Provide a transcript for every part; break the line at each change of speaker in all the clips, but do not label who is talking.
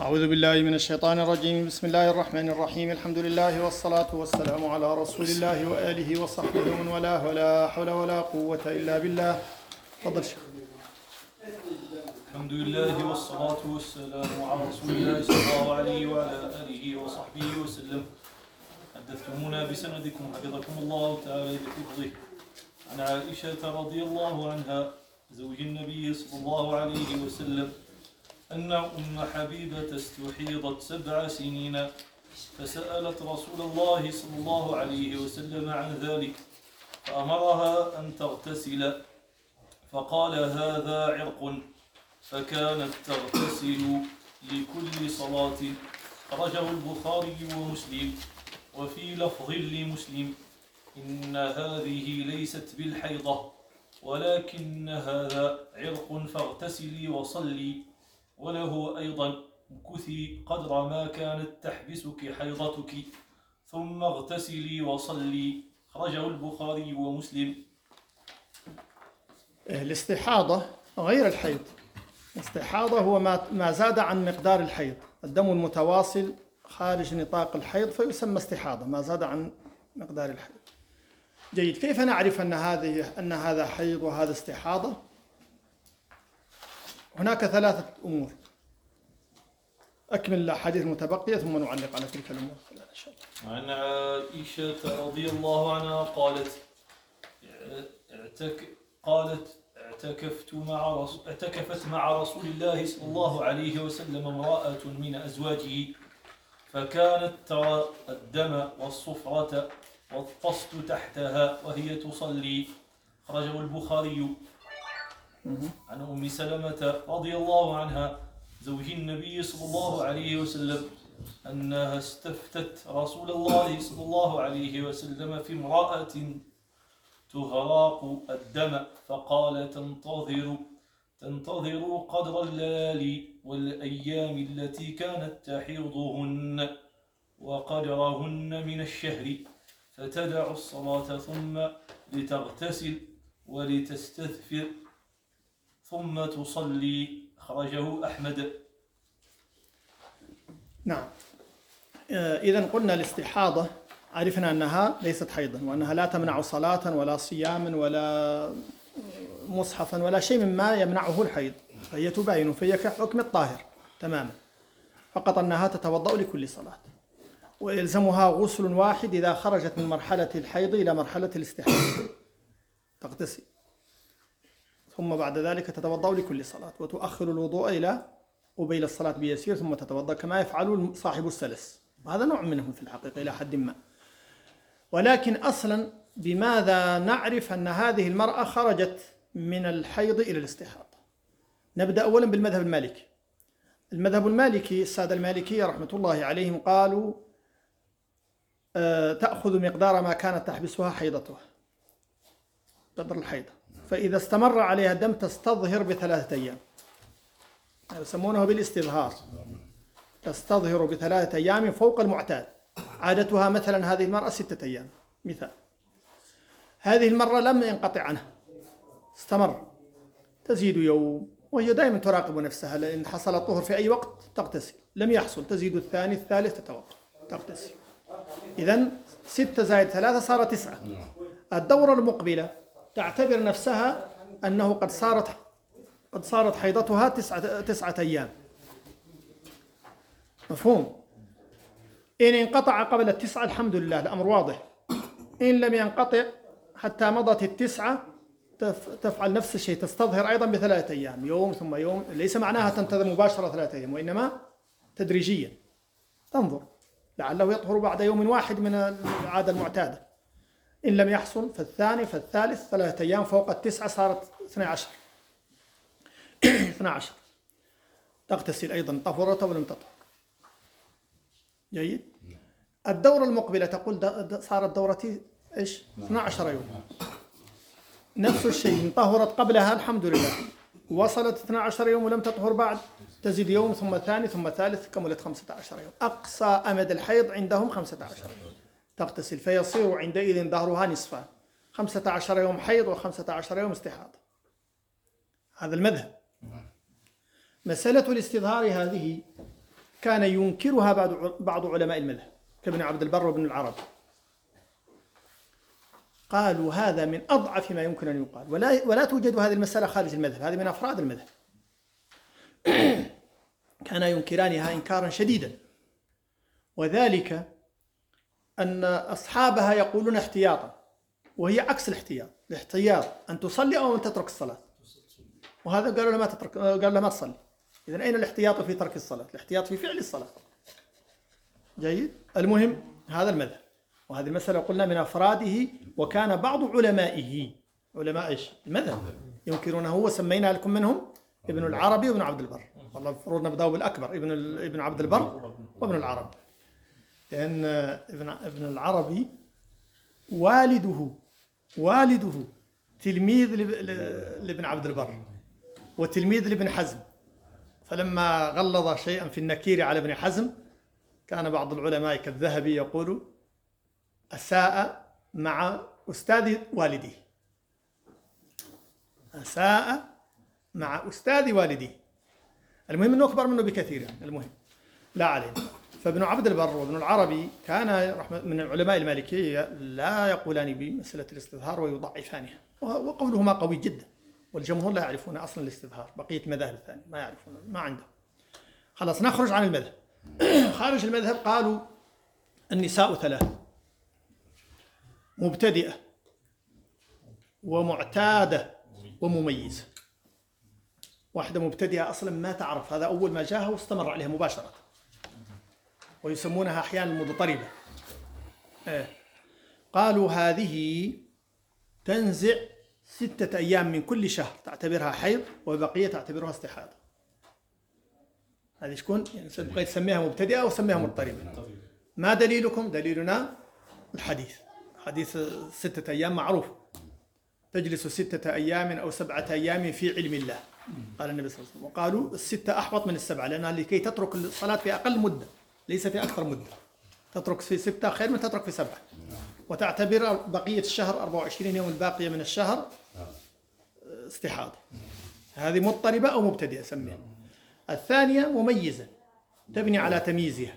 أعوذ بالله من الشيطان الرجيم. بسم الله الرحمن الرحيم. الحمد لله والصلاة والسلام على رسول الله وآله وصحبه ومن والاه، ولا حول ولا قوة إلا بالله. تفضل شيخ.
الحمد لله والصلاة والسلام على رسول الله صلى الله عليه وعلى آله وصحبه وسلم. حدثتمونا بسندكم حفظكم الله تعالى بحفظه عن عائشة رضي الله عنها زوج النبي صلى الله عليه وسلم أن أم حبيبة استحيضت 7 سنين، فسألت رسول الله صلى الله عليه وسلم عن ذلك فأمرها أن تغتسل، فقال هذا عرق، فكانت تغتسل لكل صلاة. خرجه البخاري ومسلم. وفي لفظ لمسلم إن هذه ليست بالحيضة ولكن هذا عرق فاغتسلي وصلي. وله أيضا امكثي قدر ما كانت تحبسك حيضتك ثم اغتسلي وصلي. خرجه البخاري ومسلم.
الاستحاضة غير الحيض. الاستحاضة هو ما زاد عن مقدار الحيض، الدم المتواصل خارج نطاق الحيض فيسمى استحاضة، ما زاد عن مقدار الحيض. جيد. كيف نعرف أن هذا حيض وهذا استحاضة؟ هناك 3 أمور. أكمل الأحاديث المتبقية ثم نعلق على تلك الأمور إن شاء الله.
عن عائشة رضي الله عنها قالت اعتكفت مع رسول الله صلى الله عليه وسلم امرأة من أزواجه، فكانت ترى الدم والصفرة والطست تحتها وهي تصلي. خرجه البخاري. عن أم سلمة رضي الله عنها زوج النبي صلى الله عليه وسلم أنها استفتت رسول الله صلى الله عليه وسلم في امرأة تهراق الدم، فقال تنتظر قدر الليالي والأيام التي كانت تحيضهن وقدرهن من الشهر، فتدع الصلاة ثم لتغتسل ولتستثفر ثم تصلي. خرجه أحمد.
نعم. إذن قلنا الاستحاضة عرفنا أنها ليست حيضا، وأنها لا تمنع صلاة ولا صياما ولا مصحفا ولا شيء مما يمنعه الحيض، فهي تباين، فهي كحكم الطاهر تماما، فقط أنها تتوضأ لكل صلاة، ويلزمها غسل واحد إذا خرجت من مرحلة الحيض إلى مرحلة الاستحاضة، تغتسل ثم بعد ذلك تتوضأ لكل صلاة، وتؤخر الوضوء إلى قبيل الصلاة بيسير ثم تتوضأ كما يفعل صاحب السلس، وهذا نوع منهم في الحقيقة إلى حد ما. ولكن أصلا بماذا نعرف أن هذه المرأة خرجت من الحيض إلى الاستحاضة؟ نبدأ أولا بالمذهب المالكي. المذهب المالكي، السادة المالكية رحمة الله عليهم قالوا تأخذ مقدار ما كانت تحبسها حيضتها، قدر الحيضة، فإذا استمر عليها الدم تستظهر ب3 أيام، يسمونه بالاستظهار، تستظهر ب3 أيام فوق المعتاد. عادتها مثلا هذه المرأة 6 أيام مثال، هذه المرة لم ينقطع عنها، استمر، تزيد يوم، وهي دائما تراقب نفسها، لأن حصل الطهر في أي وقت تغتسل، لم يحصل تزيد الثاني الثالث تتوضأ تغتسل. إذن 6 زائد 3 صار 9. الدورة المقبلة تعتبر نفسها أنه قد صارت حيضتها 9 أيام. مفهوم؟ إن انقطع قبل 9 الحمد لله، الأمر واضح. إن لم ينقطع حتى مضت 9 تفعل نفس الشيء، تستظهر أيضا ب3 أيام، يوم ثم يوم، ليس معناها تنتظر مباشرة 3 أيام، وإنما تدريجيا تنظر لعله يطهر بعد يوم واحد من العادة المعتادة. إن لم يحصل فالثاني فالثالث، 3 أيام فوق 9 صارت 12. 12 تغتسل أيضا، طهرت ولم تطهر. جيد. الدورة المقبلة تقول صارت دورتي إيش؟ 12 يوم، نفس الشيء، إن طهرت قبلها الحمد لله، وصلت 12 يوم ولم تطهر بعد، تزيد يوم ثم ثاني ثم ثالث، كملت 15 يوم. أقصى أمد الحيض عندهم 15 يوم تغتسل، فيصير عندئذ ظهرها نصفان، 15 يوم حيض و15 يوم استحاضة. هذا المذهب. مسألة الاستظهار هذه كان ينكرها بعض علماء المذهب كابن عبد البر وابن العربي. قالوا هذا من أضعف ما يمكن أن يقال، ولا توجد هذه المسألة خارج المذهب، هذه من أفراد المذهب. كان ينكرانها إنكارا شديدا، وذلك أن أصحابها يقولون احتياطا، وهي عكس الاحتياط. الاحتياط أن تصلي أو أن تترك الصلاة، وهذا قالوا له ما تترك، قال له ما تصلي. إذن أين الاحتياط في ترك الصلاة؟ الاحتياط في فعل الصلاة. جيد. المهم هذا المذهب، وهذه المسألة قلنا من أفراده، وكان بعض علمائه، علماء إيش؟ المذهب، ينكرونه، وسمينا لكم منهم ابن العربي وابن عبد البر. والله المفروض نبدأ بالأكبر، ابن عبد البر وابن العربي، لأن ابن العربي والده تلميذ لابن عبد البر وتلميذ لابن حزم، فلما غلظ شيئا في النكير على ابن حزم كان بعض العلماء كالذهبي يقول أساء مع أستاذ والديه، أساء مع أستاذ والديه. المهم أنه أكبر منه بكثير، يعني المهم لا علينا. فابن عبد البر وابن العربي كان من العلماء المالكية لا يقولان بمسألة الاستظهار ويضعفانها، وقولهما قوي جدا، والجمهور لا يعرفون أصلا الاستظهار، بقية المذاهب الثانية ما يعرفون، ما عندهم. خلاص نخرج عن المذهب. خارج المذهب قالوا النساء ثلاث: مبتدئة ومعتادة ومميزة. واحدة مبتدئة أصلا ما تعرف، هذا أول ما جاءها واستمر عليها مباشرة، ويسمونها أحيانا المضطربة. قالوا هذه تنزع 6 أيام من كل شهر تعتبرها حيض، وبقية تعتبرها استحاضة. هذه شكون؟ يعني بقيت تسميها مبتدئة وسميها مضطربة. ما دليلكم؟ دليلنا الحديث، حديث 6 أيام معروف: تجلس 6 أيام أو 7 أيام في علم الله، قال النبي صلى الله عليه وسلم. وقالوا 6 أحوط من 7، لأنها لكي تترك الصلاة في أقل مدة، ليس في أكثر مدة. تترك في 6 خير من تترك في 7، وتعتبر بقية الشهر 24 يوم الباقية من الشهر استحاضة. هذه مضطربة أو مبتدئة سميها. الثانية مميزة، تبني على تمييزها.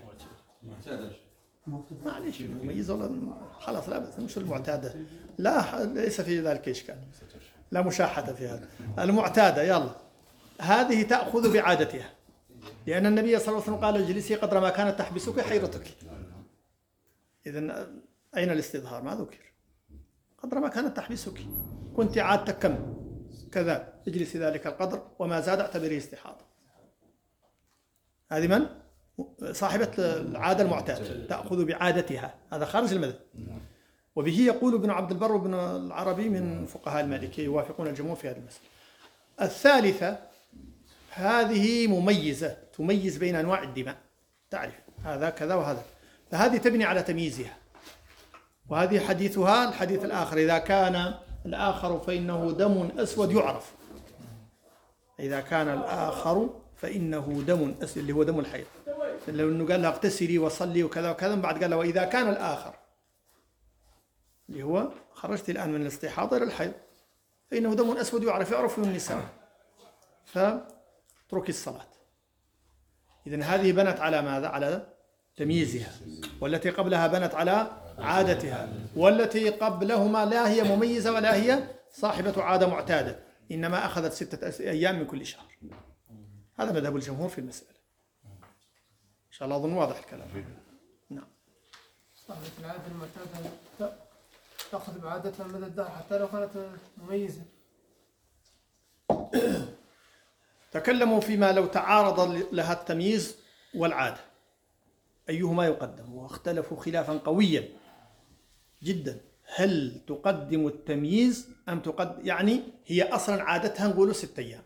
معليش مميزة ولا خلاص، لا بس مش المعتادة، لا ليس في ذلك إشكال، لا مشاحة في هذا. المعتادة يلا، هذه تأخذ بعادتها، لأن النبي صلى الله عليه وسلم قال: اجلسي قدر ما كانت تحبسك حيرتك. إذن أين الاستظهار؟ ما ذكر. قدر ما كانت تحبسك، كنت عادتك كم كذا، اجلسي ذلك القدر، وما زاد اعتبريه استحاضة. هذه من؟ صاحبة العادة المعتادة، تأخذ بعادتها. هذا خارج المذهب، وبه يقول ابن عبد البر وابن العربي من فقهاء المالكية، يوافقون الجمهور في هذه المسألة. الثالثة هذه مميزة، تميز بين أنواع الدماء، تعرف هذا كذا وهذا، فهذه تبني على تمييزها. وهذه حديثها الحديث الآخر: إذا كان الآخر فإنه دم أسود يعرف. إذا كان الآخر فإنه دم أسود، اللي هو دم الحيض. لأنه قال لها اغتسلي وصلي وكذا وكذا، بعد قال لها وإذا كان الآخر، اللي هو خرجت الآن من الاستحاضة إلى الحيض، فإنه دم أسود يعرف من النساء، فترك الصلاة. إذن هذه بنت على ماذا؟ على تمييزها. والتي قبلها بنت على عادتها، والتي قبلهما لا هي مميزة ولا هي صاحبة عادة معتادة، إنما أخذت 6 أيام من كل شهر. هذا مذهب الجمهور في المسألة. إن شاء الله أظن واضح الكلام. نعم.
صاحبة العادة المعتادة تأخذ بعادتها مدى الدهر حتى لو كانت مميزة.
تكلموا فيما لو تعارض لها التمييز والعادة أيهما يقدم، واختلفوا خلافا قويا جدا. هل تقدم التمييز أم تقدم، يعني هي أصلا عادتها نقول 6 أيام،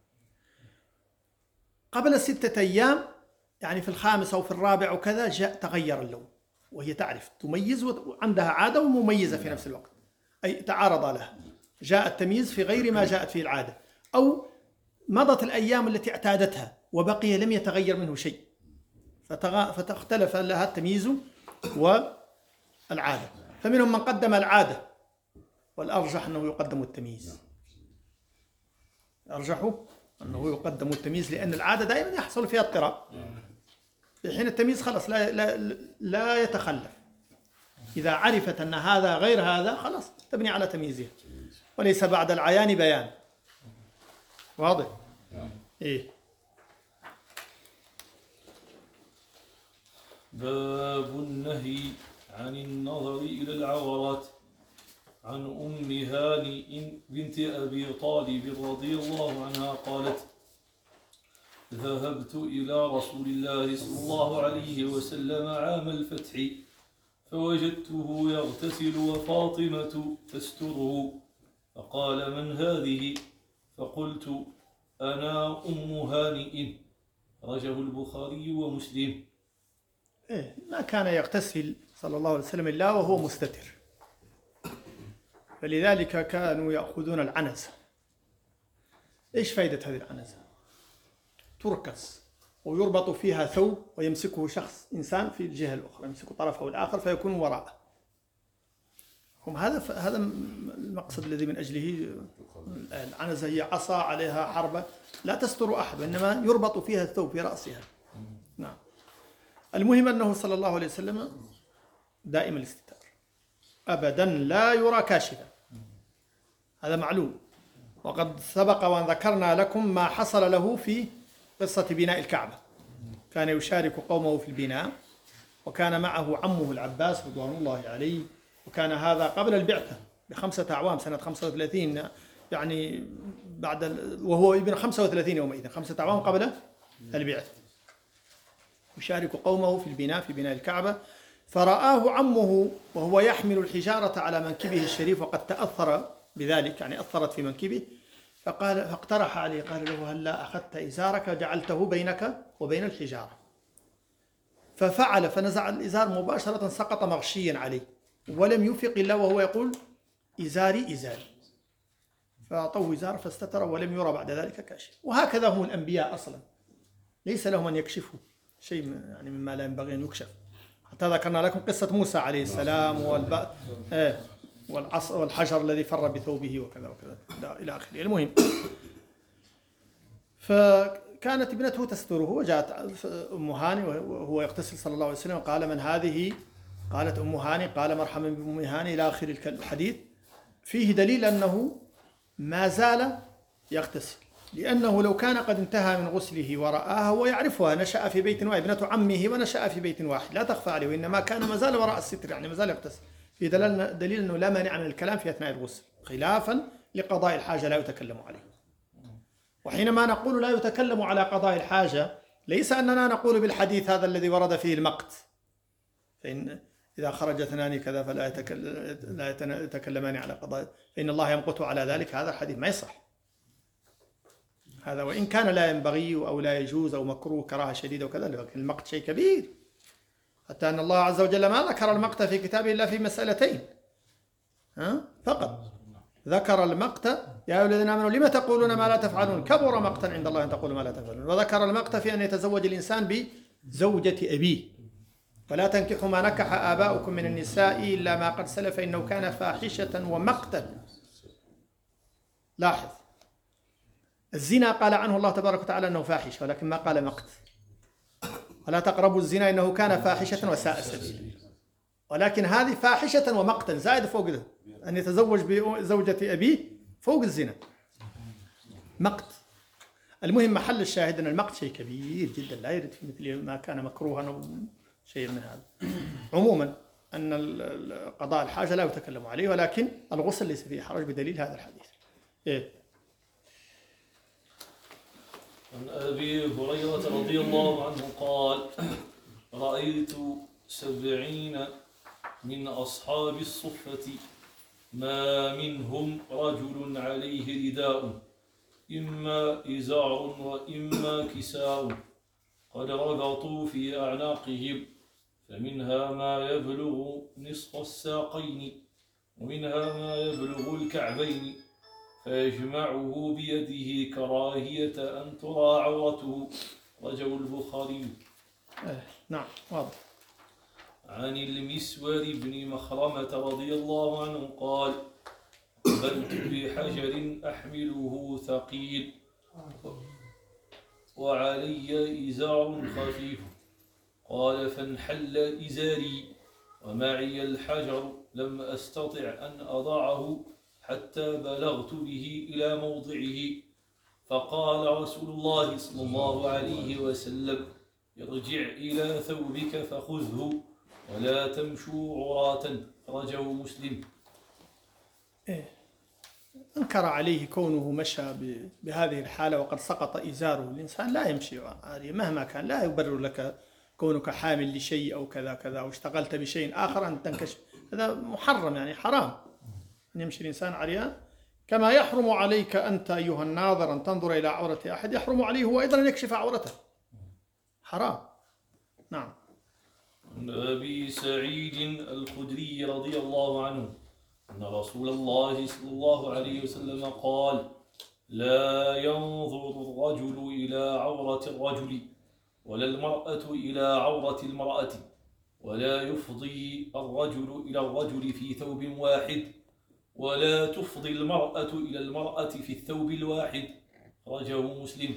قبل 6 أيام يعني في الخامس أو في الرابع وكذا جاء تغير اللون، وهي تعرف تميز وعندها عادة ومميزة في نفس الوقت، أي تعارض لها، جاء التمييز في غير ما جاءت فيه العادة، أو مضت الأيام التي اعتادتها وبقي لم يتغير منه شيء، فتختلف لها التمييز والعادة. فمنهم من قدم العادة، والأرجح أنه يقدم التمييز، أرجحوا أنه يقدم التمييز، لأن العادة دائما يحصل فيها اضطراب، في حين التمييز خلاص لا يتخلف. إذا عرفت أن هذا غير هذا خلاص تبني على تمييزها، وليس بعد العيان بيان. واضح؟ إيه.
باب النهي عن النظر إلى العورات. عن أم هانئ بنت أبي طالب رضي الله عنها قالت: ذهبت إلى رسول الله صلى الله عليه وسلم عام الفتح فوجدته يغتسل وفاطمة تستره، فقال: من هذه؟ فقلت: أنا أم هانئ. رجه البخاري ومسلم.
إيه، ما كان يغتسل صلى الله عليه وسلم إلا وهو مستتر، فلذلك كانوا يأخذون العنزة. إيش فائدة هذه العنزة؟ تركس ويربط فيها ثوب ويمسكه شخص إنسان في الجهة الأخرى، يمسك طرفه الآخر فيكون وراءه. هذا المقصد الذي من أجله العنزة. هي عصا عليها حربة لا تستر أحد، وإنما يربط فيها الثوب في رأسها. نعم. المهم أنه صلى الله عليه وسلم دائم الاستتار، أبدا لا يرى كاشفا، هذا معلوم. وقد سبق وأن ذكرنا لكم ما حصل له في قصة بناء الكعبة. كان يشارك قومه في البناء، وكان معه عمه العباس رضوان الله عليه، وكان هذا قبل البعثة ب5 أعوام، سنة 35، يعني وهو ابن 35 يومئذ، 5 أعوام قبل البعثة. يشارك قومه في البناء، في بناء الكعبة، فرآه عمه وهو يحمل الحجارة على منكبه الشريف، وقد تأثر بذلك، يعني أثرت في منكبه، فاقترح عليه، قال له: هلا أخذت إزارك وجعلته بينك وبين الحجارة؟ ففعل، فنزع الإزار مباشرة، سقط مغشيا عليه، ولم يفق إلا وهو يقول: إزاري إزاري. فأعطوه إزار فاستتر، ولم يرى بعد ذلك كاشف. وهكذا هم الأنبياء أصلا، ليس لهم أن يكشفوا شيء يعني مما لا ينبغي أن يكشف. حتى ذكرنا لكم قصة موسى عليه السلام والحجر الذي فر بثوبه وكذا وكذا إلى آخره. المهم، فكانت ابنته تستره، وجاءت أم هاني وهو يغتسل صلى الله عليه وسلم، قال: من هذه؟ قالت أم هاني. قال: مرحبا بأم هاني، إلى آخر الحديث. فيه دليل أنه ما زال يغتسل، لأنه لو كان قد انتهى من غسله ورآها ويعرفها، نشأ في بيت واحد، ابنة عمه ونشأ في بيت واحد، لا تخفى عليه، وإنما كان ما زال وراء الستر، يعني ما زال يغتسل. في دليل أنه لا مانع من الكلام في أثناء الغسل، خلافا لقضاء الحاجة لا يتكلم عليه. وحينما نقول لا يتكلم على قضاء الحاجة، ليس أننا نقول بالحديث هذا الذي ورد فيه المقت، فإن إذا خرج اثنان كذا فلا يتكلمان على قضاء، فإن الله يمقت على ذلك. هذا الحديث ما يصح، هذا وإن كان لا ينبغي أو لا يجوز أو مكروه كراهة شديدة وكذا، لكن المقت شيء كبير، حتى أن الله عز وجل ما ذكر المقت في كتابه إلا في مسألتين فقط. ذكر المقت: يا أيها الذين آمنوا لم تقولون ما لا تفعلون، كبر مقتا عند الله أن تقولوا ما لا تفعلون. وذكر المقت في أن يتزوج الإنسان بزوجة أبيه: ولا تنكحوا ما نكح آباؤكم من النساء إلا ما قد سلف إنه كان فاحشة ومقتا. لاحظ، الزنا قال عنه الله تبارك وتعالى أنه فاحشة، ولكن ما قال مقت. ولا تقربوا الزنا إنه كان فاحشة وساء سبيلا. ولكن هذه فاحشة ومقتا، زائد فوق ذلك، أن يتزوج بزوجة أبيه فوق الزنا، مقت. المهم، محل الشاهد أن المقت شيء كبير جدا، لا يرد في مثل ما كان مكروها أو شيء من هذا. عموما أن قضاء الحاجة لا يتكلم عليه، ولكن الغسل ليس فيه حرج بدليل هذا الحديث.
عن أبي هريرة رضي الله عنه قال: رأيت 70 من أصحاب الصفة ما منهم رجل عليه رداء، إما إزار وإما كساء، قد ربطوا في أعناقهم، فمنها ما يبلغ نصف الساقين، ومنها ما يبلغ الكعبين، فيجمعه بيده كراهية أن ترى عورته. رجه البخاري.
نعم، واضح.
عن المسور بن مخرمة رضي الله عنه قال: قبلت بحجر أحمله ثقيل وعلي إزار خفيف، قال فانحل إزاري ومعي الحجر لم أستطع أن أضعه حتى بلغت به إلى موضعه. فقال رسول الله صلى الله عليه وسلم ارجع إلى ثوبك فخذه ولا تمشوا عراة. أخرجه مسلم.
أنكر عليه كونه مشى بهذه الحالة وقد سقط إزاره. الإنسان لا يمشي عاريا مهما كان، لا يبرر لك كونك حامل لشيء أو كذا كذا، أو اشتغلت بشيء آخر أن تنكشف، هذا محرم، يعني حرام أن يمشي الإنسان عريان. كما يحرم عليك أنت أيها الناظر أن تنظر إلى عورة أحد، يحرم عليه هو أيضا أن يكشف عورته، حرام. نعم.
عن أبي سعيد الخدري رضي الله عنه أن رسول الله صلى الله عليه وسلم قال لا ينظر الرجل إلى عورة الرجل ولا المرأة إلى عورة المرأة ولا يفضي الرجل إلى الرجل في ثوب واحد ولا تفضي المرأة إلى المرأة في الثوب الواحد. أخرجه مسلم.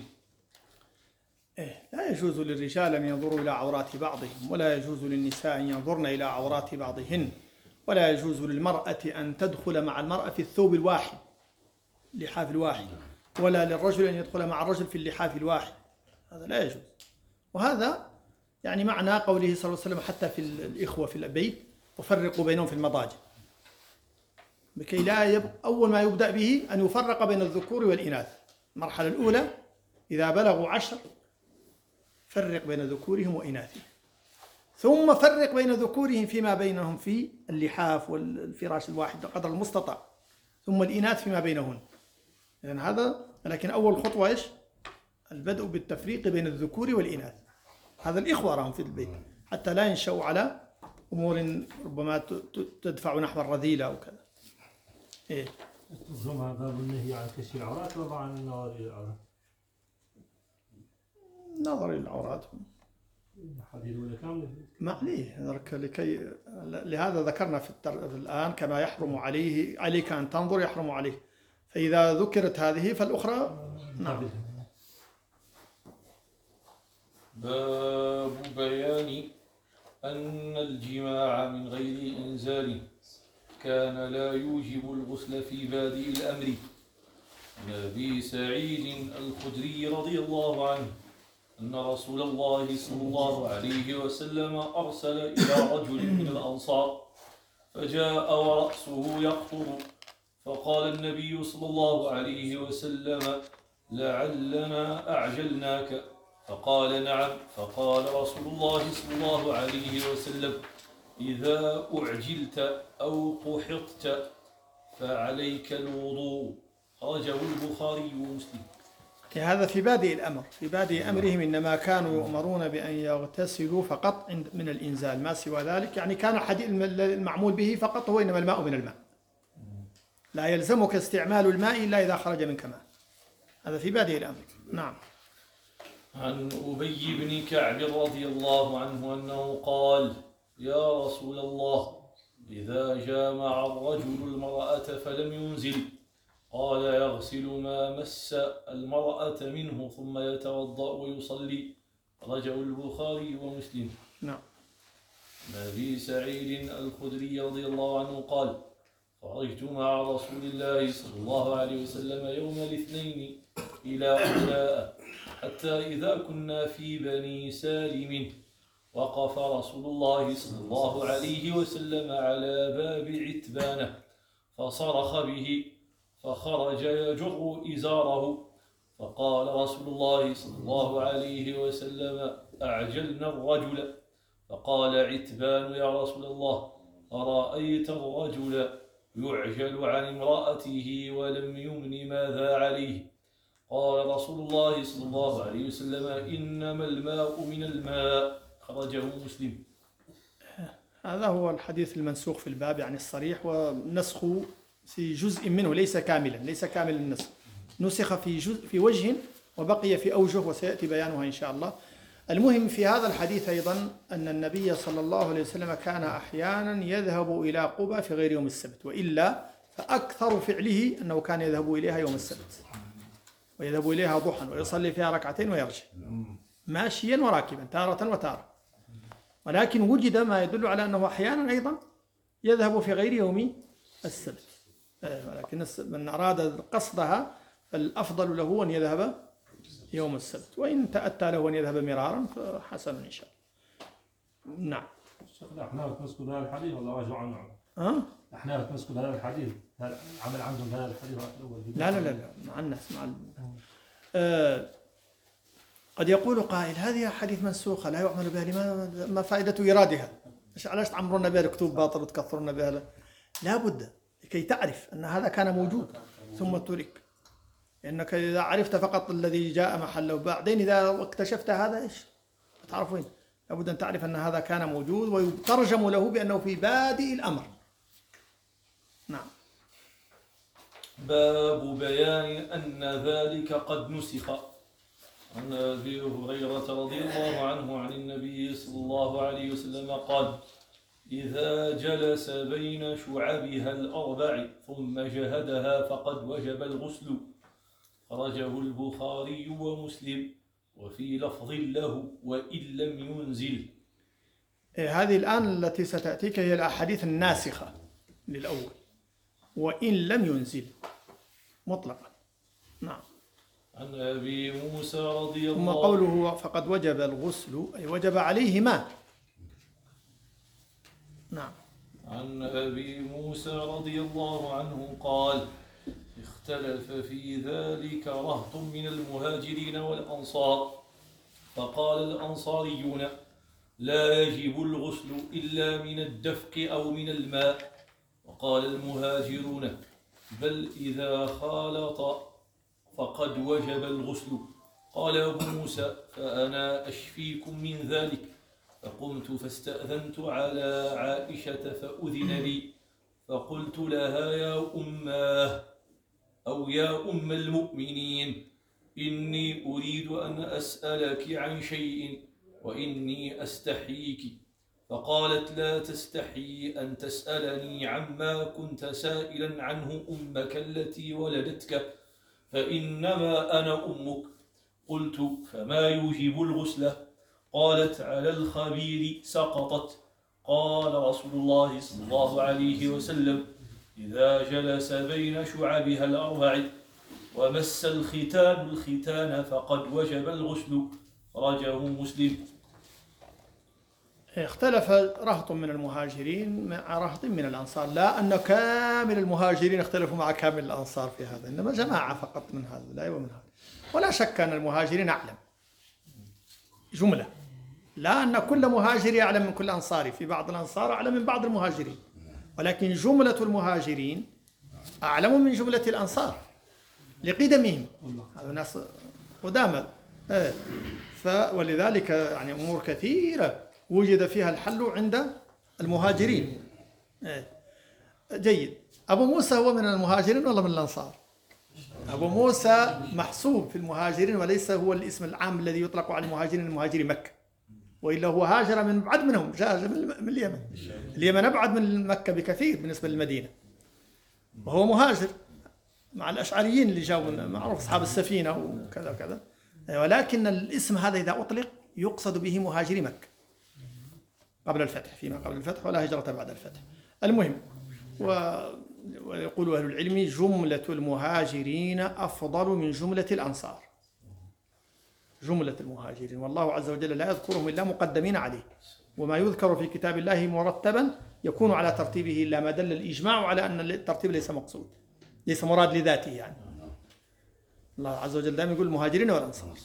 لا يجوز للرجال أن ينظروا إلى عورات بعضهم، ولا يجوز للنساء أن ينظرن إلى عورات بعضهن، ولا يجوز للمرأة أن تدخل مع المرأة في الثوب الواحد، اللحاف الواحد، ولا للرجل أن يدخل مع الرجل في اللحاف الواحد، هذا لا يجوز. وهذا يعني معنى قوله صلى الله عليه وسلم حتى في الإخوة في البيت وفرقوا بينهم في المضاجع، لكي لا أول ما يبدأ به أن يفرق بين الذكور والإناث. المرحلة الأولى إذا بلغوا 10 فرق بين ذكورهم وإناثهم، ثم فرق بين ذكورهم فيما بينهم في اللحاف والفراش الواحد قدر المستطاع، ثم الإناث فيما بينهن. إذن هذا، لكن أول خطوة إيش؟ البدء بالتفريق بين الذكور والإناث. هذا الإخوة راهم في البيت حتى لا ينشأوا على أمور ربما تدفع نحو الرذيلة أو كذا. إيه؟
هذا باب النهي عن كشف العورات وضع عن النظر إلى العورات.
النظر إلى العورات
حديث ولا كامل؟
ما عليه، لهذا ذكرنا الآن كما يحرم عليك أن تنظر يحرم عليه، فإذا ذكرت هذه فالأخرى. نعم.
باب بيان أن الجماع من غير إنزال كان لا يوجب الغسل في بادئ الأمر. عن أبي سعيد الخدري رضي الله عنه أن رسول الله صلى الله عليه وسلم أرسل إلى رجل من الأنصار فجاء ورأسه يقطر، فقال النبي صلى الله عليه وسلم لعلنا أعجلناك، فقال نعم. فقال رسول الله صلى الله عليه وسلم إذا أعجلت أو قحطت فعليك الوضوء. خرجه البخاري ومسلم.
هذا في بادئ الأمر، في بادئ أمرهم إنما كانوا يؤمرون بأن يغتسلوا فقط من الإنزال، ما سوى ذلك يعني كان المعمول به فقط هو إنما الماء من الماء، لا يلزمك استعمال الماء إلا إذا خرج منك ماء. هذا في بادئ الأمر. نعم.
عن أبي بن كعب رضي الله عنه أنه قال يا رسول الله إذا جامع الرجل المرأة فلم ينزل قال يغسل ما مس المرأة منه ثم يتوضأ ويصلي. رجع البخاري ومسلم.
نعم.
أبي سعيد الخدري رضي الله عنه قال خرجت مع رسول الله صلى الله عليه وسلم يوم الاثنين إلى علاء حتى إذا كنا في بني سالم وقف رسول الله صلى الله عليه وسلم على باب عتبانه فصرخ به فخرج يجر إزاره، فقال رسول الله صلى الله عليه وسلم أعجلنا الرجل، فقال عتبان يا رسول الله أرأيت الرجل يعجل عن امرأته ولم يمن ماذا عليه؟ قال رسول الله صلى الله عليه وسلم إنما الماء من الماء. خرجه مسلم.
هذا هو الحديث المنسوخ في الباب، يعني الصريح، ونسخه في جزء منه ليس كاملا، ليس كامل النسخ، نسخ في جزء في وجه وبقي في أوجه وسيأتي بيانها إن شاء الله. المهم في هذا الحديث أيضا أن النبي صلى الله عليه وسلم كان أحيانا يذهب إلى قبى في غير يوم السبت، وإلا فأكثر فعله أنه كان يذهب إليها يوم السبت ويذهب إليها ضحى ويصلي فيها ركعتين ويرجع ماشيا وراكبا تارة وتارة. ولكن وجد ما يدل على أنه أحيانا أيضا يذهب في غير يوم السبت، ولكن من أراد قصدها فالأفضل له أن يذهب يوم السبت، وإن تأتى له أن يذهب مرارا فحسن إن شاء الله. نعم.
الشيخ الأحناف تمسكوا بهذا الحديث ولا رجعوا عنه؟ الأحناف تمسكوا بهذا الحديث، هل عمل عندهم بهذا الحديث الأول؟
لا مع الناس قد يقول قائل هذه حديث منسوخة لا يعمل بها، لما ما فائدة إيرادها؟ علاش تعمرون بها الكتب باطل وتكثرون بها؟ لا بد لكي تعرف أن هذا كان موجود ثم ترك، لأنك إذا عرفت فقط الذي جاء محله بعدين إذا اكتشفت هذا إيش تعرف وين؟ لابد أن تعرف أن هذا كان موجود ويترجم له بأنه في بادئ الأمر. نعم.
باب بيان أن ذلك قد نسخ. عن أبي هريرة رضي الله عنه عن النبي صلى الله عليه وسلم قال: إذا جلس بين شعبها الأربع ثم جهدها فقد وجب الغسل. خرجه البخاري ومسلم، وفي لفظ له: وإن لم ينزل.
هذه الآن التي ستأتيك هي الأحاديث الناسخة للأول، وإن لم ينزل مطلقا. نعم.
عن أبي موسى رضي الله
ثم قوله فقد وجب الغسل أي وجب عليه ما. نعم.
عن أبي موسى رضي الله عنه قال: اختلف في ذلك رهط من المهاجرين والأنصار، فقال الأنصاريون: لا يجب الغسل إلا من الدفق أو من الماء، وقال المهاجرون: بل إذا خالط فقد وجب الغسل. قال أبو موسى: فأنا أشفيكم من ذلك. فقمت فاستأذنت على عائشة فأذن لي، فقلت لها: يا أماه أو يا أم المؤمنين، إني أريد أن أسألك عن شيء وإني أستحييك. فقالت: لا تستحي أن تسألني عما كنت سائلا عنه أمك التي ولدتك، فإنما أنا أمك. قلت: فما يوجب الغسل؟ قالت: على الخبير سقطت. قال رسول الله صلى الله عليه وسلم: إذا جلس بين شعبها الأربع ومس الختان الختان فقد وجب الغسل. خرجه مسلم.
اختلف رهط من المهاجرين مع رهط من الأنصار، لا أن كامل المهاجرين اختلفوا مع كامل الأنصار في هذا، إنما جماعة فقط من هذا لا ومن هذا. ولا شك أن المهاجرين أعلم جملة، لا أن كل مهاجر يعلم من كل أنصاري، في بعض الأنصار أعلم من بعض المهاجرين، ولكن جملة المهاجرين أعلم من جملة الأنصار لقدمهم، هذا ناس قدامى. ولذلك يعني أمور كثيرة وجد فيها الحل عند المهاجرين. جيد. أبو موسى هو من المهاجرين ولا من الأنصار؟ أبو موسى محسوب في المهاجرين، وليس هو الاسم العام الذي يطلق على المهاجرين مهاجري مكة، وإلا هو هاجر من بعد منهم، جاء من اليمن. اليمن أبعد من مكة بكثير بالنسبة للمدينة، وهو مهاجر مع الأشعريين اللي جاءوا معروف أصحاب السفينة وكذا وكذا، ولكن الاسم هذا إذا أطلق يقصد به مهاجري مكة قبل الفتح، فيما قبل الفتح، ولا هجرة بعد الفتح. المهم، ويقول أهل العلم: جملة المهاجرين أفضل من جملة الأنصار. جملة المهاجرين، والله عز وجل لا يذكرهم إلا مقدمين عليه، وما يذكر في كتاب الله مرتبا يكون على ترتيبه إلا ما دل الإجماع على أن الترتيب ليس مقصود، ليس مراد لذاته. يعني الله عز وجل دائما يقول المهاجرين والأنصار.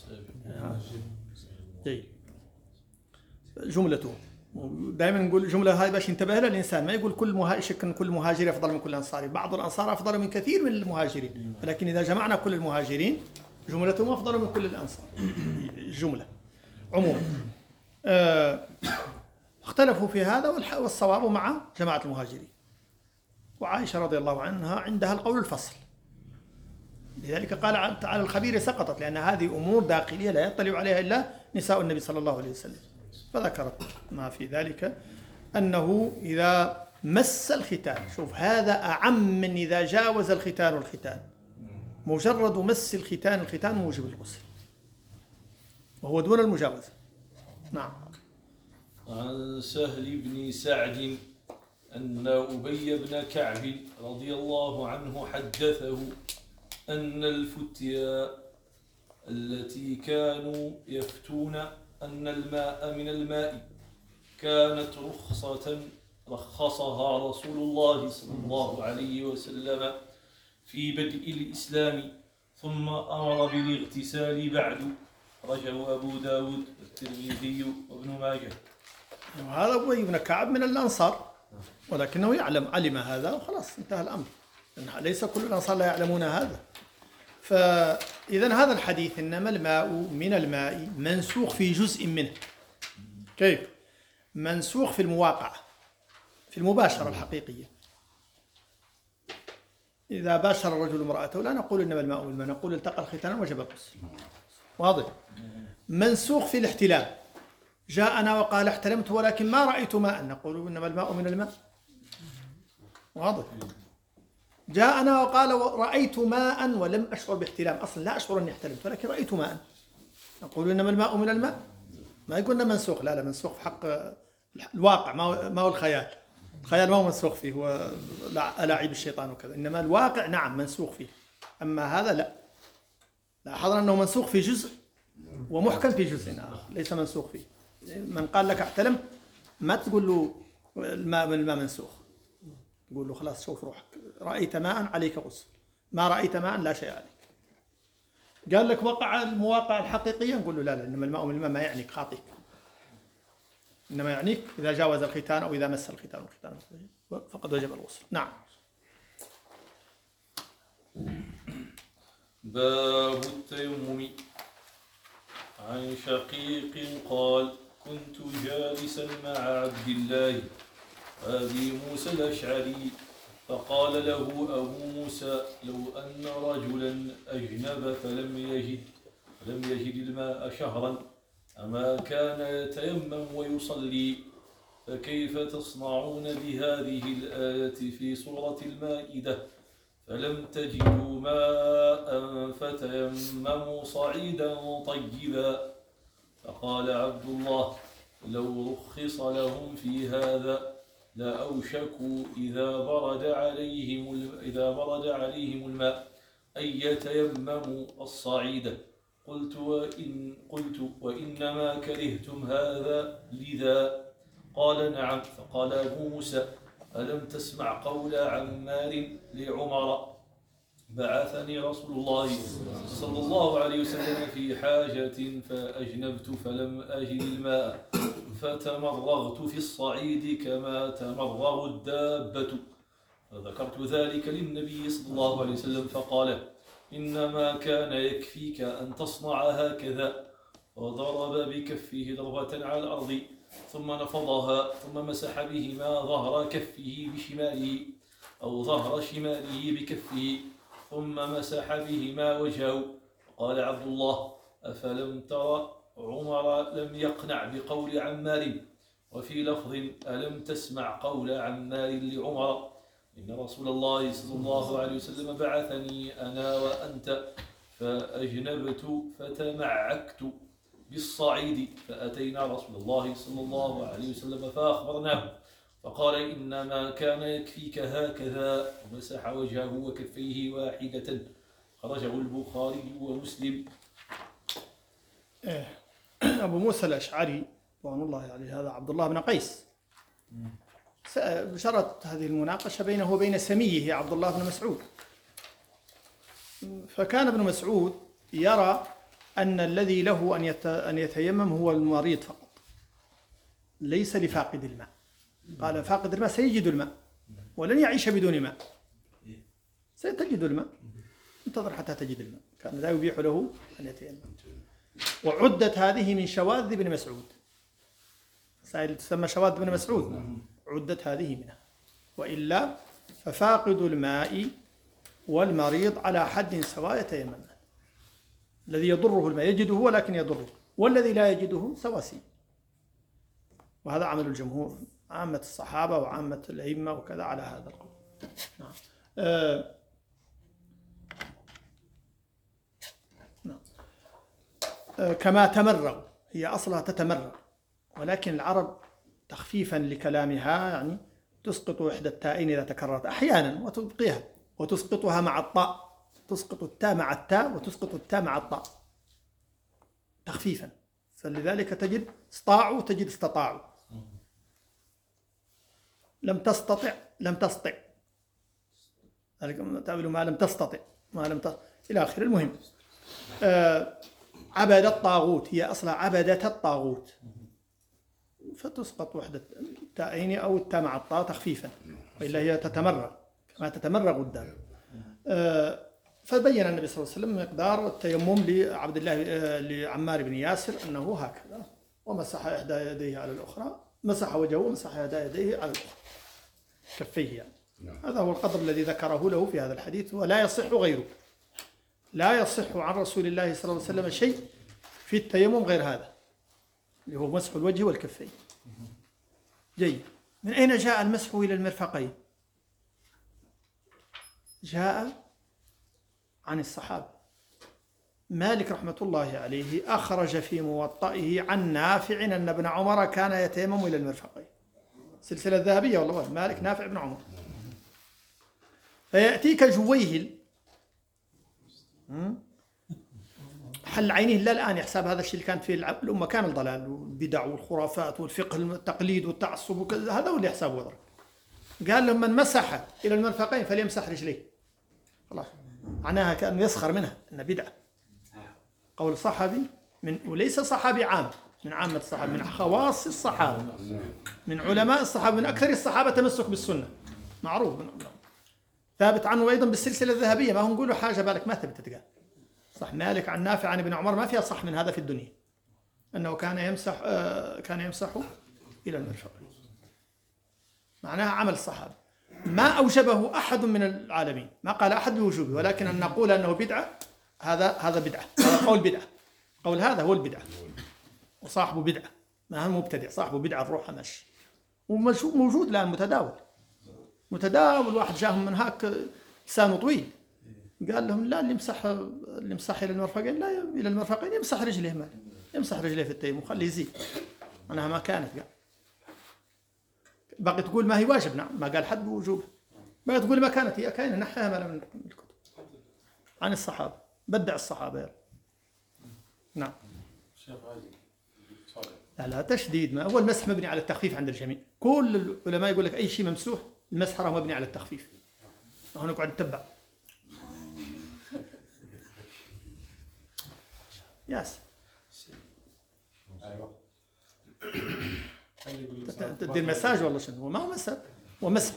جيد. جملته دائما نقول جملة هاي باش ينتبه لها الإنسان، ما يقول كل مهاجر أفضل من كل أنصاري، بعض الأنصار أفضل من كثير من المهاجرين، ولكن إذا جمعنا كل المهاجرين جملتهم أفضل من كل الأنصار. جملة عموما. اختلفوا في هذا، والصواب مع جماعة المهاجرين. وعائشة رضي الله عنها عندها القول الفصل، لذلك قال: على الخبير سقطت، لأن هذه أمور داخلية لا يطلع عليها إلا نساء النبي صلى الله عليه وسلم. فذكرت ما في ذلك أنه إذا مس الختان، شوف هذا أعم من إذا جاوز الختان والختان، مجرد مس الختان موجب الغسل، وهو دون المجاوزة. نعم.
عن سهل بن سعد أن أبي بن كعب رضي الله عنه حدثه أن الفتيا التي كانوا يفتون أن الماء من الماء كانت رخصها رسول الله صلى الله عليه وسلم في بدء الإسلام ثم أمر بالاغتسال بعد. رجع أبو داود والترمذي وابن ماجه.
وهذا أبي بن كعب من الأنصار، ولكنه علم هذا وخلاص انتهى الأمر. ليس كل الأنصار لا يعلمون هذا. فإذا هذا الحديث إنما الماء من الماء منسوخ في جزء منه. كيف؟ منسوخ في المواقعة، في المباشرة الحقيقية. إذا باشر الرجل امرأته لا نقول إنما الماء من الماء، نقول التقى الختان وجب الغسل. واضح؟ منسوخ في الاحتلام، جاءنا وقال احتلمت ولكن ما رأيت ماء، نقول إنما الماء من الماء. واضح؟ جاءنا وقال رأيت ماء ولم أشعر باحتلام، أصلا لا أشعر أني احتلمت ولكن رأيت ماء، نقول إنما الماء من الماء. ما يقولنا منسوخ، لا منسوخ في حق الواقع، ما هو الخيال. الخيال ما هو منسوخ فيه، هو ألاعيب الشيطان وكذا، إنما الواقع نعم منسوخ فيه. أما هذا لا، لاحظنا أنه منسوخ في جزء ومحكم في جزء آخر، ليس منسوخ فيه. من قال لك احتلمت ما تقول له الماء من الماء منسوخ، تقول له خلاص شوف روحك، رأيت ماء عليك غسل، ما رأيت ماء لا شيء عليك. قال لك وقع المواقع الحقيقية، نقول له لا إنما الماء من الماء ما يعنيك خاطئ، إنما يعنيك إذا جاوز الختان أو إذا مس الختان فقد وجب الغسل. نعم.
باب التيمم. عن شقيق قال كنت جالسا مع عبد الله أبي موسى الأشعري فقال له أبو موسى لو أن رجلا أجنب فلم يجد الماء شهرا أما كان يتيمم ويصلي؟ فكيف تصنعون بهذه الآية في سورة المائدة؟ فلم تجدوا ماء فتيمموا صعيدا طيبا. فقال عبد الله لو رخص لهم في هذا لأوشكوا إذا برد عليهم الماء أن يتيمموا الصعيد. قلت وإنما كرهتم هذا لذا. قال نعم. فقال أبو موسى ألم تسمع قول عمار لعمر بعثني رسول الله صلى الله عليه وسلم في حاجة فأجنبت فلم أجد الماء فتمرغت في الصعيد كما تمرغ الدابة. فذكرت ذلك للنبي صلى الله عليه وسلم فقال إنما كان يكفيك أن تصنع هكذا. وضرب بكفه ضربة على الأرض ثم نفضها ثم مسح بهما ظهر كفه بشماله أو ظهر شماله بكفه ثم مسح بهما وجهه. قال عبد الله أفلم ترى عمر لم يقنع بقول عمار؟ وفي لفظ ألم تسمع قول عمار لعمر إن رسول الله صلى الله عليه وسلم بعثني أنا وأنت فأجنبت فتمعكت بالصعيد فأتينا رسول الله صلى الله عليه وسلم فأخبرناه فقال إنما كان يكفيك هكذا ومسح وجهه وكفيه واحدة. خرجه البخاري ومسلم.
أبو موسى الأشعري رضوان الله عليه هذا عبد الله بن قيس. جرت هذه المناقشة بينه وبين سميه عبد الله بن مسعود، فكان ابن مسعود يرى أن الذي له أن يتيمم هو المريض فقط، ليس لفاقد الماء. قال فاقد الماء سيجد الماء ولن يعيش بدون ماء، ستجد الماء، انتظر حتى تجد الماء. كان لا يبيح له أن يتيمم. وعدت هذه من شواذ بن مسعود، تسمى شواذ بن مسعود، عدت هذه منها. وإلا ففاقد الماء والمريض على حد سواء يتيممان. الذي يضره الماء يجده ولكن يضره، والذي لا يجده سواسي. وهذا عمل الجمهور، عامة الصحابة وعامة الأئمة وكذا على هذا القول. كما تمرغ، هي أصلها تتمرغ، ولكن العرب تخفيفا لكلامها، يعني تسقط إحدى التائين إذا تكررت أحيانا وتبقيها، وتسقطها مع الطاء، تسقط التاء مع التاء وتسقط التاء مع الطاء تخفيفا. فلذلك تجد استطاعوا تجد استطاعوا، لم تستطع لم تستطع، تقول ما لم تستطع ما لم تستطع إلى آخر. المهم عبد الطاغوت هي أصلا عبدة الطاغوت، فتسقط وحدة التائين أو التاء مع الطاء تخفيفا، وإلا هي تتمرغ كما تتمرغ قدام. فبين النبي صلى الله عليه وسلم مقدار التيمم لعبد الله لعمار بن ياسر أنه هكذا، ومسح إحدى يديه على الأخرى، مسح وجهه ومسح إحدى يديه على الأخرى كفيه يعني. هذا هو القدر الذي ذكره له في هذا الحديث، ولا يصح غيره. لا يصح عن رسول الله صلى الله عليه وسلم شيء في التيمم غير هذا اللي هو مسح الوجه والكفين. جيد. من أين جاء المسح إلى المرفقين؟ جاء عن الصحابة. مالك رحمة الله عليه أخرج في موطئه عن نافع أن ابن عمر كان يتيمم إلى المرفقين. سلسلة ذهبية والله، مالك نافع ابن عمر. فيأتيك جويهل حل عينيه لا الآن يحسب هذا الشيء اللي كان فيه الأمة كامل ضلال والبدع والخرافات والفقه التقليد والتعصب وكذا، هذا هو اللي يحسبه وضرب. قال لهم من مسح إلى المرفقين فليمسح رجليه. خلاص معناها كأنه يسخر منها أن بدعة. قول صحابي وليس صحابي عام، من عامة الصحابة، من خواص الصحابة، من علماء الصحابة، من أكثر الصحابة تمسك بالسنة، معروف ثابت عنه أيضا بالسلسلة الذهبية. ما هو نقوله حاجة بالك ما ثبتت قال صح. مالك عن نافع عن ابن عمر ما فيها صح من هذا في الدنيا، أنه كان يمسح إلى المرفق، معناها عمل الصحابة ما أوجبه أحد من العالمين، ما قال أحد بوجوبه، ولكن أن نقول أنه بدعة هذا بدعة، هذا قول بدعة، قول هذا هو البدعة، وصاحبه بدعة ما هو مبتدع، صاحبه بدعة الروح ماشي، وموجود الآن متداول. واحد جاهم من هاك لسانه طويل قال لهم لا اللي يمسح إلى المرفقين، لا إلى المرفقين يمسح رجليه، ما يمسح رجليه في التيمم وخليه يزيد، أنها ما كانت. قال باقي تقول ما هي واجب، نعم ما قال حد بوجوب، باقي تقول ما كانت، هي كاينة نحيها ما من الكتب عن الصحابة، بدع الصحابة يلا. نعم لا تشديد، ما هو المسح مبني على التخفيف عند الجميع، كل العلماء يقول لك أي شيء ممسوح المسح راه مبني على التخفيف. هنا نقعد نتبع ياس تدير مساج والله شنو هو، ما هو مسح، هو مسح.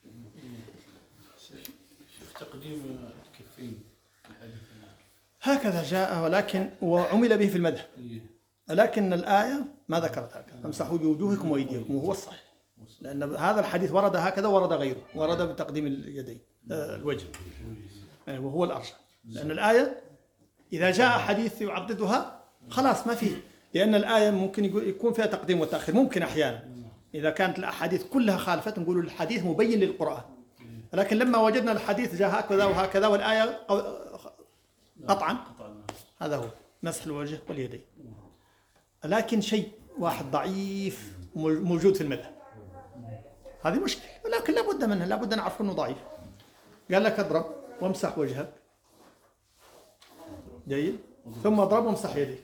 تقديم الكفين
هكذا جاء، ولكن وعمل به في المذهب، لكن الآية ما ذكرت هكذا، امسحوا بوجوهكم وأيديكم، وهو الصحيح، لأن هذا الحديث ورد هكذا ورد غيره، ورد بتقديم اليدين الوجه، وهو الأرجح، لأن الآية إذا جاء حديث يعضدها خلاص ما فيه، لأن الآية ممكن يكون فيها تقديم وتأخير، ممكن أحيانا إذا كانت الأحاديث كلها خالفت نقول الحديث مبين للقرآن، لكن لما وجدنا الحديث جاء هكذا وهكذا والآية قطعا، هذا هو مسح الوجه واليدين. لكن شيء واحد ضعيف موجود في المذهب، هذه مشكلة، ولكن لابد منها، لابد أن نعرف أنه ضعيف. قال لك اضرب وامسح وجهك، جيد، ثم اضرب وامسح يديك،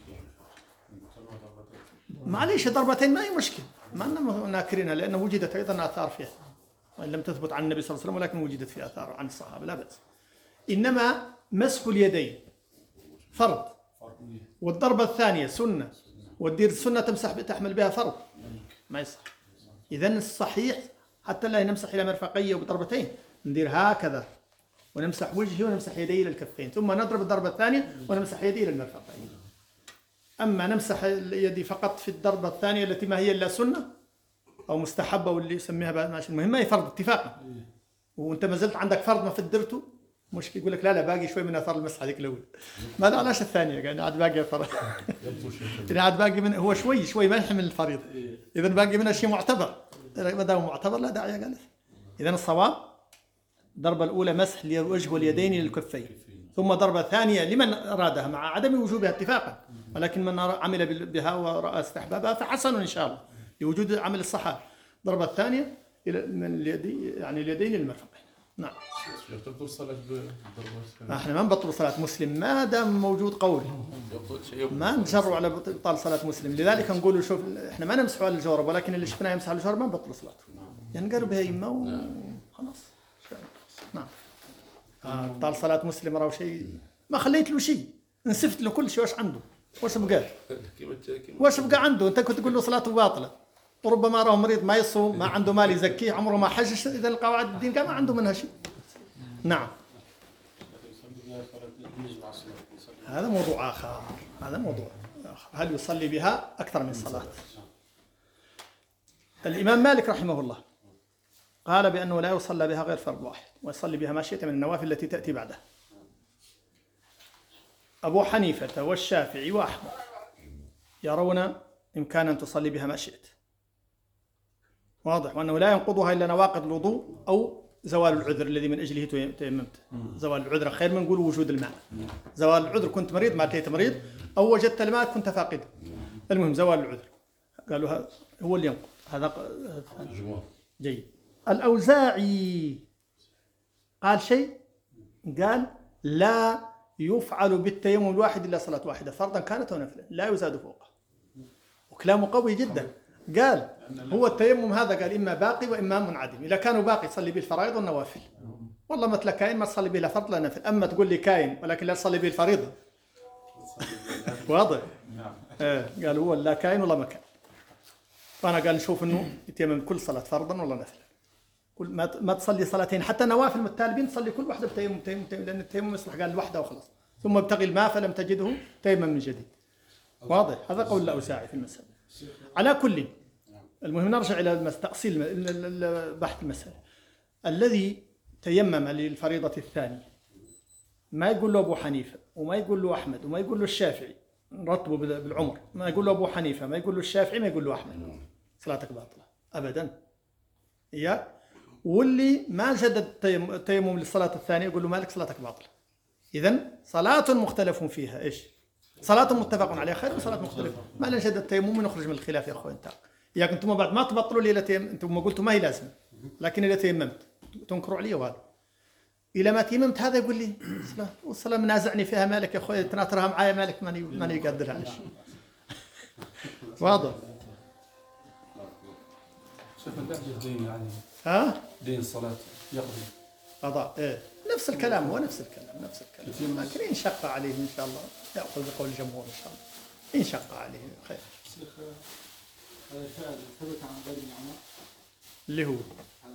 معليش ضربتين ما هي مشكلة، ما أننا ناكرينها، لأنه وجدت أيضا آثار فيها وإن لم تثبت عن النبي صلى الله عليه وسلم، ولكن وجدت في آثار عن الصحابة لا بأس. إنما مسح اليدين فرض، والضربة الثانية سنة، والدير السنة تمسح تحمل بها فرض ما يصح. إذن الصحيح حتى لا نمسح إلى مرفقية وبضربتين، ندير هكذا ونمسح وجهي ونمسح يدي إلى الكفين، ثم نضرب الضربة الثانية ونمسح يدي إلى المرفقين. أما نمسح يدي فقط في الضربة الثانية التي ما هي إلا سنة أو مستحبة واللي يسميها بقى ماشي، المهم هي فرض اتفاقا، وأنت ما زلت عندك فرض ما فدرته مشكلة، يقول لك لا باقي شوي من اثار المسح هذيك الاولى، ما علاش الثانيه يعني عاد باقي فرض اذا عاد باقي من هو شوي ما يحمل الفريضه، اذا باقي منها شيء معتبر، ما دام معتبر لا داعي قال. اذا الصواب الضربه الاولى مسح الوجه واليدين للكفين، ثم ضربه ثانيه لمن ارادها مع عدم وجوبها اتفاقا، ولكن من عمل بها وراى استحبابها فحسن ان شاء الله، لوجود عمل الصحابة. الضربة الثانية من اليدين، يعني اليدين للمرفقين. نعم.
تبطل صلاة بالضربة.
احنا ما نبطل صلاة مسلم ما دام موجود قول، ما نجروا على بطال صلاة مسلم. لذلك نقولوا شوف احنا ما نمسحوا على الجورب، ولكن اللي شفناه يمسح على الجورب ما نبطل صلاته. يعني قالوا بها يمه وخلاص. نعم. بطال صلاة مسلم راهو شيء ما خليت له شيء، نسفت له كل شيء. واش عنده؟ واش بقى؟ واش بقى عنده؟ انت كنت تقول له صلاته باطلة، وربما راه مريض ما يصوم، ما عنده مال يزكيه، عمره ما حجج. اذا القواعد الدين كان ما عنده منها شيء. نعم. هذا موضوع آخر. هذا موضوع آخر. هل يصلي بها أكثر من صلاة؟ الإمام مالك رحمه الله قال بأنه لا يصلى بها غير فرض واحد، ويصلي بها ما شئت من النوافل التي تأتي بعده. أبو حنيفة والشافعي وأحمد يرون إمكانا أن تصلي بها ما شئت، واضح، وأنه لا ينقضها إلا نواقض الوضوء أو زوال العذر الذي من أجله تيممت. زوال العذر خير من نقول وجود الماء. زوال العذر كنت مريض ما أتيت مريض، أو وجدت الماء كنت فاقدا. المهم زوال العذر قالوا هذا هو اللي ينقض. هذا جيد. الأوزاعي قال شيء، قال لا يفعل بالتيمم الواحد إلا صلاة واحدة فرضا كانت أو نفلا، لا يزاد فوقه. وكلامه قوي جدا. قال هو التيمم هذا قال إما باقي وإما منعدم. إذا كانوا باقي تصلي به الفرائض والنوافل. والله مثل كاين ما تصلي به لا فرض لا نفل. أما تقول لي كاين ولكن لا تصلي به الفريضة، واضح. قال هو لا كاين ولا مكان. فأنا قال نشوف إنه يتيمم كل صلاة فرضا ولا نفلا. كل ما تصلي صلاتين حتى نوافل متتالبين تصلي كل واحدة بتيمم، لأن التيمم يصلح قال لوحده وخلاص. ثم ابتغي الماء فلم تجده تيمم من جديد. واضح. هذا قول الأوزاعي في المسألة. على كل، المهم نرجع إلى تأصيل بحث المسألة. الذي تيمم للفريضة الثانية ما يقول له أبو حنيفة وما يقول له أحمد وما يقول له الشافعي، رتبه بالعمر، ما يقول له أبو حنيفة ما يقول له الشافعي ما يقول له أحمد، صلاتك باطلة أبدا. واللي ما جدد التيمم للصلاة الثانية يقول له مالك صلاتك باطلة. إذن صلاة مختلف فيها إيش؟ صلاة متفق عليها خير وصلاة مختلفة. ما نجد التيمم نخرج من الخلاف يا أخوي. أنت يا كنتم بعد ما تبطلوا لي أنتم ما قلتوا ما هي لازمة، لكن إذا تيممت تنكروا علي وهذا. إلى ما تيممت هذا يقول لي والصلاة منازعني فيها مالك يا أخوي، تناطرها معايا مالك ماني قادرها على شيء. واضح.
شوف الدين يعني دين الصلاة يقضي
قضاء. نفس الكلام، هو نفس الكلام. لكن إن شق عليه إن شاء الله يأخذ بقول الجمهور إن شاء الله. إن شق عليه خير.
هذا الفعل ثبت عن غير ابن عمر
اللي هو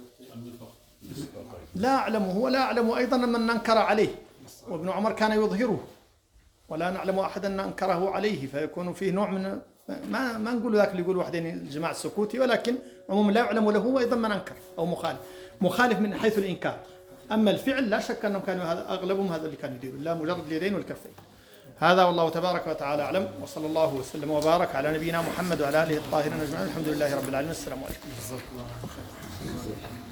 لا أعلمه، ولا أعلم أيضا من أنكر عليه، وابن عمر كان يظهره، ولا نعلم أحدا أنكره عليه، فيكون فيه نوع من ما نقول ذاك اللي يقول وحدين الجماعة السكوتي، ولكن عموما لا يعلم له وأيضا من أنكر أو مخالف من حيث الإنكار. أما الفعل لا شك أنهم كانوا أغلبهم هذا اللي كانوا يديرون، لا مجرد اليدين والكفين. هذا والله تبارك وتعالى أعلم، وصلى الله وسلم وبارك على نبينا محمد وعلى آله الطاهرين أجمعين. الحمد لله رب العالمين. السلام عليكم.